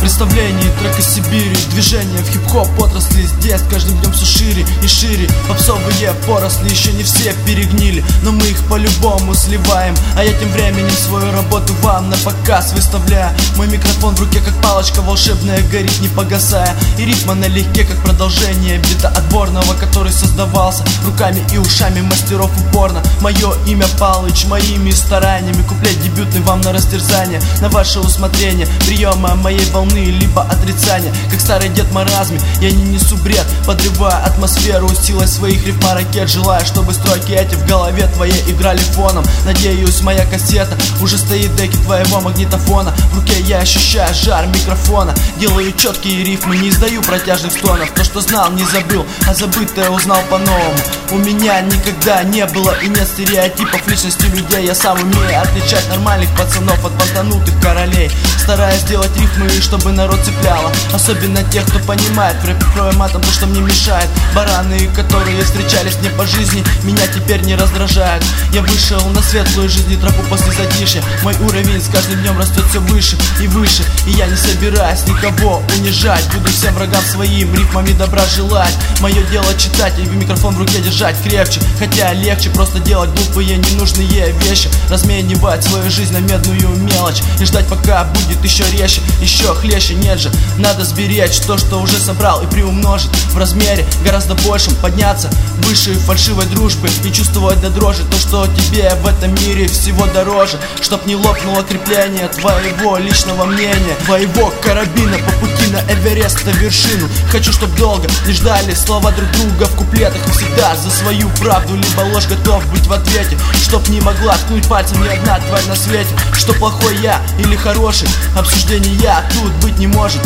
представлении трек из Сибири. Движения в хип-хоп отрасли здесь каждым днем все шире и шире. Попсовые поросли еще не все перегнили, но мы их по-любому сливаем. А я тем временем свою работу вам на показ выставляю. Мой микрофон в руке как палочка волшебная, горит не погасая. И ритма налегке как продолжение бита отборного, который создавался руками и ушами мастеров упорно. Мое имя Палыч, моими стараниями куплет дебютный вам на растерзание, на ваше усмотрение, приема моей волны либо отрицания. Как старый дед в маразме я не несу бред, подрывая атмосферу силой своих рифма ракет. Желаю, чтобы строки эти в голове твоей играли фоном. Надеюсь, моя кассета уже стоит в деке твоего магнитофона. В руке я ощущаю жар микрофона, делаю четкие рифмы, не издаю протяжных стонов. То, что знал, не забыл, а забытое узнал по-новому. У меня никогда не было и нет стереотипов личности людей. Я сам умею отличать нормальных пацанов от понтанутых королей, стараясь сделать рифмы, чтобы народ цепляло. Особенно тех, кто понимает в рэпе кроем матом то, что мне мешает. Бараны, которые встречались мне по жизни, меня теперь не раздражают. Я вышел на светлую жизнь тропу после затишья. Мой уровень с каждым днем растет все выше и выше. И я не собираюсь никого унижать, буду всем врагам своим рифмами добра желать. Мое дело читать и микрофон в руке держать крепче, хотя легче просто делать глупые ненужные вещи. Разменивать свою жизнь на медную мелочь и ждать, пока будет еще резче, еще хлеще. Нет же, надо сберечь то, что уже собрал, и приумножить в размере гораздо большим. Подняться выше фальшивой дружбы и чувствовать до дрожи то, что тебе в этом мире всего дороже. Чтоб не лопнуло крепление твоего личного мнения, твоего карабина по пути на Эверест, на вершину. Хочу, чтоб долго не ждали слова друг друга в куплетах. И всегда за свою правду либо ложь готов быть в ответе. Чтоб не могла ткнуть пальцем ни одна тварь на свете. Что плохой я или хороший, обсуждения тут быть не может.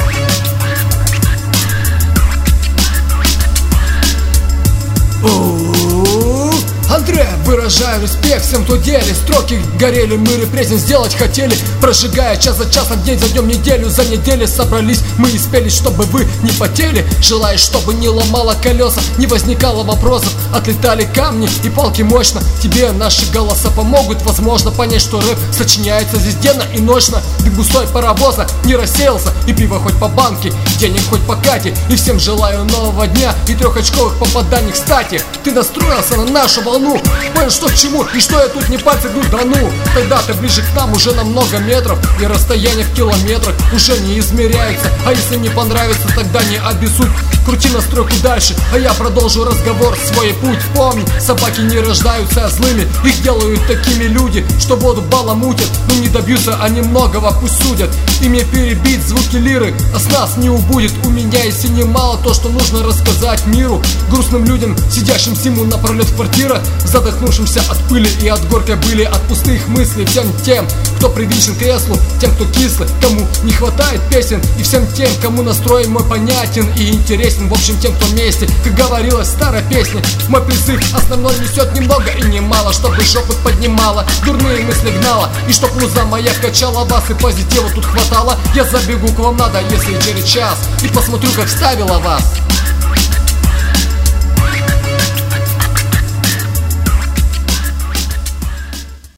Андре, выражаю респект всем, кто делит. Строки горели, мы репрезент сделать хотели, прожигая час за часом, день за днем, неделю за неделей. Собрались мы и спелись, чтобы вы не потели. Желаю, чтобы не ломало колеса, не возникало вопросов, отлетали камни и палки мощно. Тебе наши голоса помогут, возможно, понять, что рэп сочиняется здесь денно и ночно. Ты густой паровоза не рассеялся, и пиво хоть по банке, денег хоть по кате. И всем желаю нового дня и трехочковых попаданий. Кстати, ты настроился на нашу волну, понял, что к чему и что я тут не пальцы гну, да ну. Тогда ты ближе к нам уже на много метров, и расстояние в километрах уже не измеряется. А если не понравится, тогда не обессудь, крути настройку дальше, а я продолжу разговор, свой путь. Помни, собаки не рождаются злыми, их делают такими люди, что воду баламутят. Но не добьются они многого, пусть судят. И мне перебить звуки лиры, а с нас не убудет. У меня есть и немало то, что нужно рассказать миру, грустным людям, сидящим зиму напролет в квартирах, задохнувшимся от пыли и от горькой были, от пустых мыслей. Всем тем, кто привычен к креслу, тем, кто кислый, кому не хватает песен, и всем тем, кому настрой мой понятен и интересен. В общем, тем, кто вместе, как говорилось в старой песне. Мой призыв основной несет немного и немало, чтобы жопу поднимала, дурные мысли гнала, и чтоб муза моя качала вас и позитива тут хватало. Я забегу к вам надо, если через час, и посмотрю, как вставила вас.